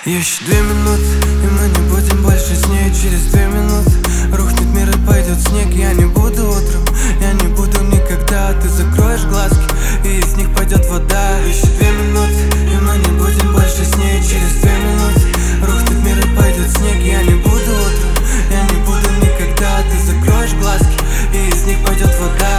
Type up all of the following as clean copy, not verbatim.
Еще 2 минуты, и мы не будем больше с ней. Через 2 минуты рухнет мир и пойдет снег. Я не буду утром, я не буду никогда. Ты закроешь глазки, и из них пойдет вода. Еще 2 минуты, и мы не будем больше с ней. Через 2 минуты рухнет мир и пойдет снег. Я не буду утром, я не буду никогда. Ты закроешь глазки, и из них пойдет вода.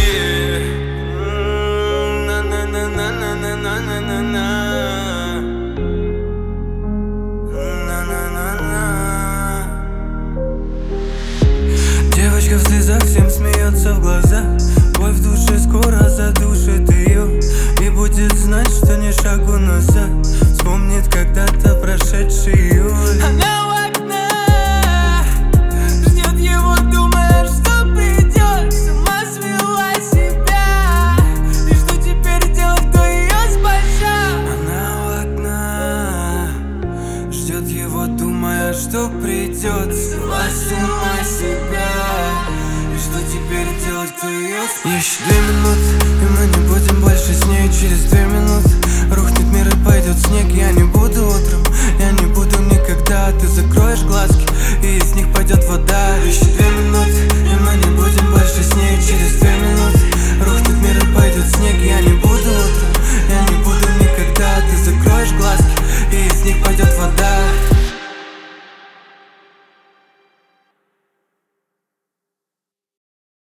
Девочка в слезах всем смеется в глаза. Боль в душе скоро задушит ее и будет знать, что ни шагу назад. Вспомнит когда-то прошедший июль. Она у окна ждет его, думая, что придет. С ума свела себя, и что теперь делать, кто ее спасет? Она у окна ждет его, думая, что придет. Свела с ума себя, и что теперь делать, кто ее спасет? Еще 2 минуты, и мы не будем больше с ней. Через 2 минуты рухнет мир и пойдет снег. Я не буду утром, я не буду никогда. Ты закроешь глазки, и из них пойдет вода. Еще 2 минуты, и мы не будем больше с